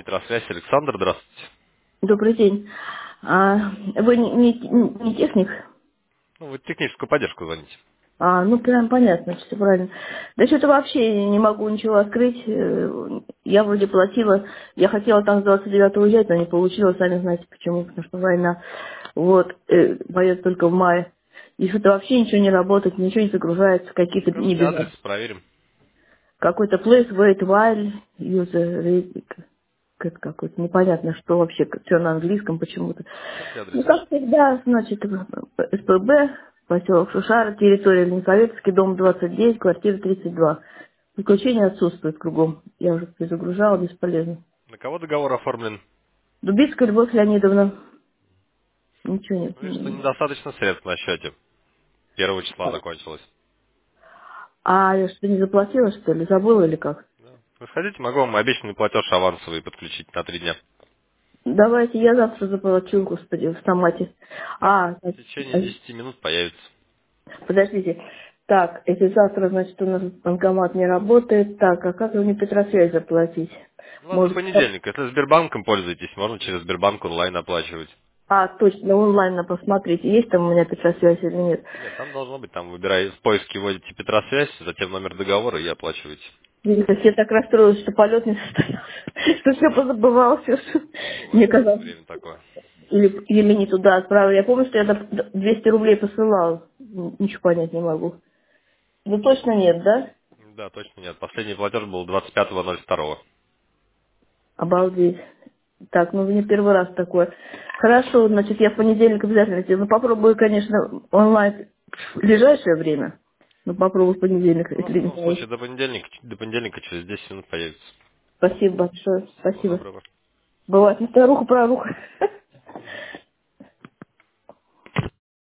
Петросвязь, Александр, здравствуйте. Добрый день. Вы не техник? Ну, вы техническую поддержку звоните. Ну прям понятно, все правильно. Да что-то вообще не могу ничего открыть. Я вроде платила, я хотела там с 29-го уезжать, но не получилось, сами знаете почему, потому что война. Вот, поеду только в мае. И что-то вообще ничего не работает, ничего не загружается, какие-то Скажите адрес, небезопасные. проверим. Какой-то place, wait, while, user, это какой-то непонятно, что вообще, все на английском почему-то. Скажите адрес. Ну, как всегда, значит, СПБ, поселок Шушара, территория Ленсоветский, дом 29, квартира 32. Включение отсутствует кругом. Я уже перезагружала, бесполезно. На кого договор оформлен? Дубицкая Любовь Леонидовна. Ничего Видишь, что нет. недостаточно средств на счете. 1 числа закончилось. Я что, не заплатила, что ли? Забыла или как? Да. Вы хотите, могу вам обещанный платеж авансовый подключить на 3 дня. Давайте я завтра заплачу, господи, в автомате. Да. А, В течение 10 минут появится. Подождите. Так, если завтра, значит, у нас банкомат не работает. Так, а как мне Петросвязь заплатить? У вас до Может, понедельника. Если Сбербанком пользуетесь, можно через Сбербанк онлайн оплачивать. точно, онлайн посмотрите, есть там у меня Петросвязь или нет. Нет, там должно быть, там выбираете, в поиске вводите Петросвязь, затем номер договора и оплачиваете. Видите, я так расстроилась, что полет не состоялся, что все позабывалось. Ну, Мне бывает казалось, время такое. или не туда отправила. Я помню, что я 200 рублей посылала. Ничего понять не могу. Ну, точно нет, да? Да, точно нет. Последний платеж был 25.02. Обалдеть. Так, ну не первый раз такое. Хорошо, значит, я в понедельник обязательно сделаю. Ну, попробую, конечно, онлайн в ближайшее время. Ну, попробую в понедельник, Ну, в если не любом получится. случае, до понедельника через 10 минут появится. Спасибо большое. Всего Спасибо. доброго. Бывает не старуха, проруха.